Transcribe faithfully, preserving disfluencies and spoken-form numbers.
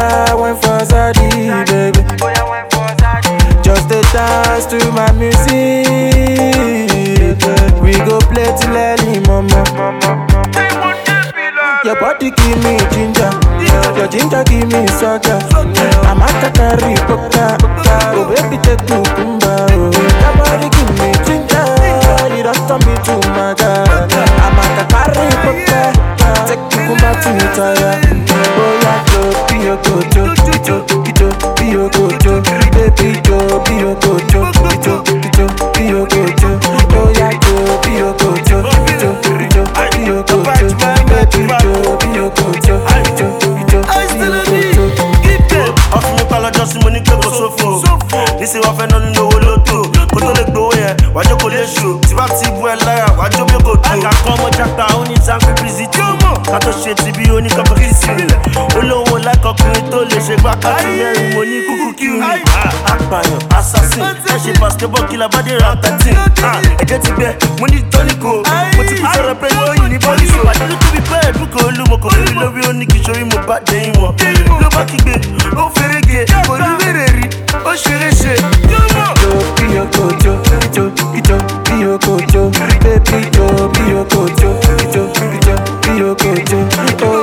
ya wine for Zadi, baby. Just a dance to my music. We go play till early, mama. Your body give me ginger, your ginger give me sugar. I'm a kakari poka, oh baby take cucumber. Your body give me ginger, you don't turn me to my god. I'm a kakari poka, take cucumber to me tire. Oh yeah, jo, be your go, jo, jo, jo, be your go, jo, baby jo, be your go, jo, jo, jo, be your go, jo. Oh yeah, jo, be your go, jo, jo, jo, be your go, jo, baby jo. This is what I don't know. Go to the go here. Why you go to show? Tivati boy liar. Why you go to? I got come jack down in San Francisco. Kato shit to be only couple of seasons. Olo like a creator. Let's shake back at me. Money kuku kill me. Akbayo assassin. She basketball killer body round thirteen. Ah, I get it there. Money Tony go. But if you say a play, you need body show. I need to be bad. Look all look. Go really love you. Only show you my bad day. No back again. Oh ferege. Go do very. Oh chérie, be your coach, jo, jo, be your coach, baby, jo, be your coach, jo, jo, be your coach.